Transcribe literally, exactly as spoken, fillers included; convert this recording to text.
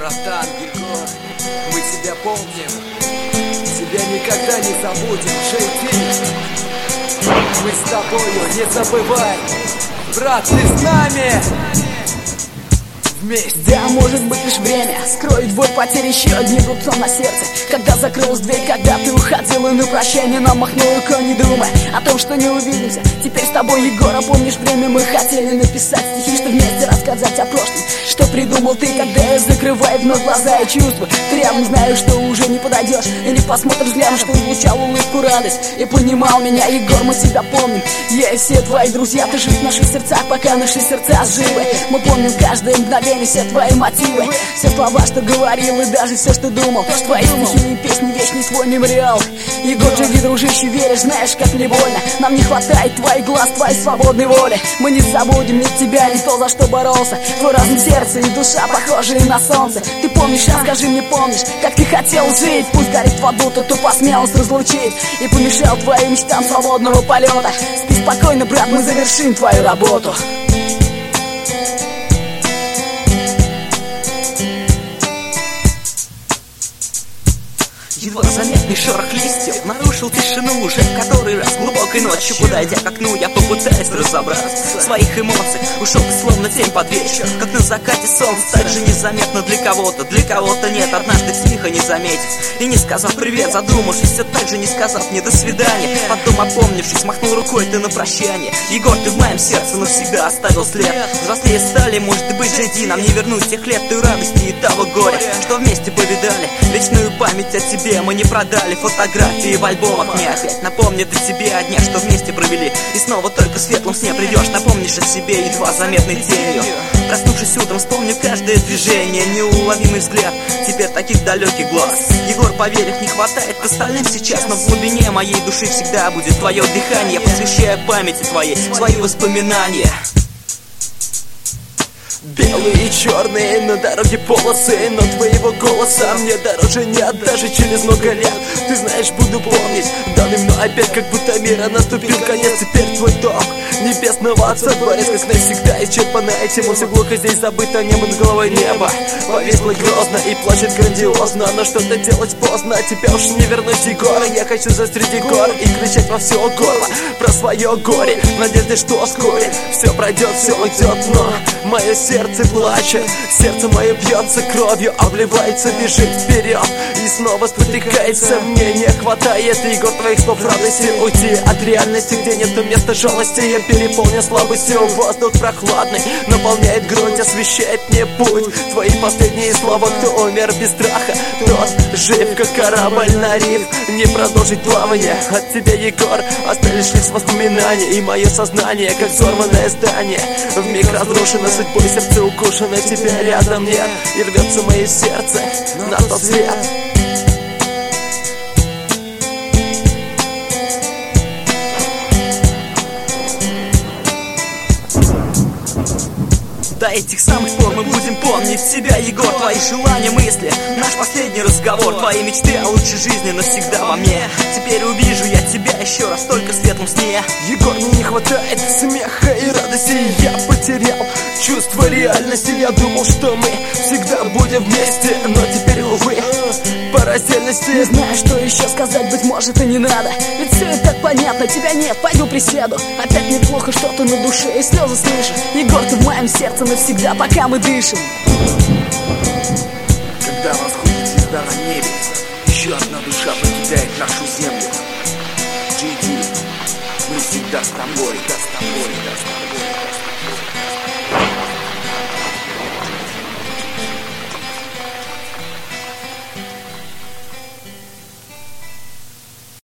братан Егор, мы тебя помним, тебя никогда не забудем, джей ти. Мы с тобою, не забывай, брат, ты с нами. Вместе. Да, может быть лишь время скроет боль потери, еще одним рубцом на сердце. Когда закрылась дверь, когда ты уходил, и на прощание нам махнул рукой, не думая о том, что не увидимся. Теперь с тобой, Егора, помнишь время, мы хотели написать стихи, что вместе рассказать о прошлом. Что придумал ты, когда я закрываю вновь глаза и чувства? Ты рядом, знаю, что уже не подойдешь и не посмотришь взглядом, что излучал улыбку, радость и понимал меня, Егор, мы тебя помним. Я и все твои друзья, ты жив в наших сердцах, пока наши сердца живы. Мы помним каждое мгновение, все твои мотивы, все слова, что говорил, и даже все, что думал. Твои стихи и песни, вечный свой мемориал. Егор, живи, дружище, веришь, знаешь, как мне больно. Нам не хватает твоих глаз, твоей свободной воли. Мы не забудем ни тебя, ни то, за что боролся. Твой разум, сердце и душа, похожие на солнце. Ты помнишь, а скажи мне, помнишь, как ты хотел жить? Пусть горит в аду, тот, кто посмел нас разлучить и помешал твоим мечтам свободного полета. Спи спокойно, брат, мы завершим твою работу. Едва заметный шорох листьев нарушил тишину уже в который раз. Глубокой ночью, подойдя к окну, я попытаюсь разобраться в своих эмоциях. Ушел ты словно тень под вечер, как на закате солнца. Так же незаметно для кого-то, для кого-то нет. Однажды тихо не заметив и не сказав привет, задумавшись, все так же не сказав мне до свидания. Потом, опомнившись, махнул рукой ты на прощание. Егор, ты в моем сердце навсегда оставил след. Взрослее стали, может быть, джей ди, нам не вернуть тех лет той радости и того горя, что вместе повидали. Вечную память о тебе мы не продали, фотографии в альбомах мне опять напомнят о тебе, о днях, что вместе провели. И снова только в светлом сне придешь, напомнишь о себе едва заметной тенью. Проснувшись утром, вспомню каждое движение, неуловимый взгляд, теперь таких далеких глаз. Егор, поверь, их не хватает к остальным сейчас, но в глубине моей души всегда будет твое дыхание. Посвящая памяти твоей свои воспоминания. Белые и черные на дороге полосы, но твоего голоса мне дороже нет даже через много лет. Ты знаешь, буду помнить данный мной опять, как будто мира наступил конец. Теперь твой дом небесного отца, дворец как навсегда исчерпана этим. Все глухо здесь забыто, небо над головой небо повисло грозно и плачет грандиозно, но что-то делать поздно, тебя уж не вернуть, Егор. Я хочу за среди гор и кричать во все горло про свое горе, в надежде, что вскоре все пройдет, все уйдет, но мое сердце Сердце плачет, сердце мое бьется кровью, обливается, бежит вперед и снова спотыкается. Мне не хватает, Егор, твоих слов радости, уйти от реальности, где нету места жалости. Я переполнен слабостью, воздух прохладный наполняет грудь, освещает мне путь. Твои последние слова, кто умер без страха, тот жив, как корабль на риф. Не продолжить плавание от тебя, Егор, остались лишь воспоминания и мое сознание, как взорванное здание, вмиг разрушено судьбой, сердце укушено, тебя рядом нет, и рвется мое сердце на тот свет. До этих самых пор мы будем помнить себя, Егор. Твои желания, мысли, наш последний разговор, твои мечты о лучшей жизни навсегда во мне. Теперь увижу я тебя еще раз только в светлом сне. Егор, мне не хватает смеха и радости, я потерял чувство реальности. Я думал, что мы всегда будем вместе, но теперь, увы, по раздельности. Не знаю, что еще сказать, быть может и не надо, ведь все это так понятно, тебя нет, пойду присяду. Опять неплохо что-то на душе и слезы слышу. Егор, ты в моем сердце навсегда, пока мы дышим. Когда восходит звезда на небе, еще одна душа покидает нашу землю. джей ди, мы всегда с тобой, да с тобой, да с тобой.